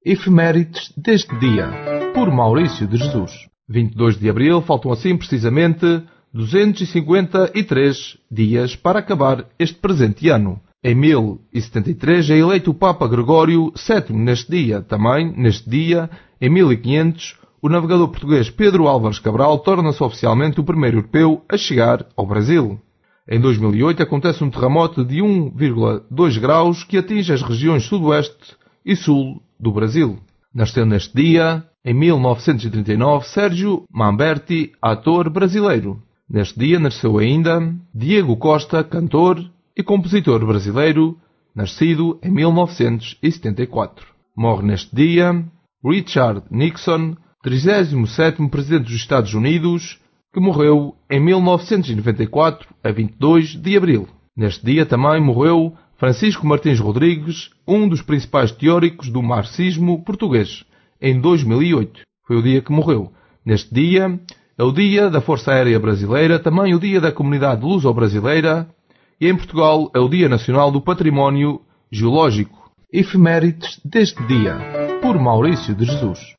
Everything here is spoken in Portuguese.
Efemérides deste dia, por Maurício de Jesus. 22 de abril, faltam assim precisamente 253 dias para acabar este presente ano. Em 1073 é eleito o Papa Gregório VII neste dia. Também, neste dia, em 1500, o navegador português Pedro Álvares Cabral torna-se oficialmente o primeiro europeu a chegar ao Brasil. Em 2008 acontece um terremoto de 1,2 graus que atinge as regiões sudoeste e sul do Brasil. Nasceu neste dia, em 1939, Sérgio Mamberti, ator brasileiro. Neste dia nasceu ainda Diego Costa, cantor e compositor brasileiro, nascido em 1974. Morre neste dia Richard Nixon, 37º Presidente dos Estados Unidos, que morreu em 1994, a 22 de abril. Neste dia também morreu Francisco Martins Rodrigues, um dos principais teóricos do marxismo português, em 2008. Foi o dia que morreu. Neste dia é o Dia da Força Aérea Brasileira, também o Dia da Comunidade Luso-Brasileira, e em Portugal é o Dia Nacional do Património Geológico. Efemérides deste dia, por Maurício de Jesus.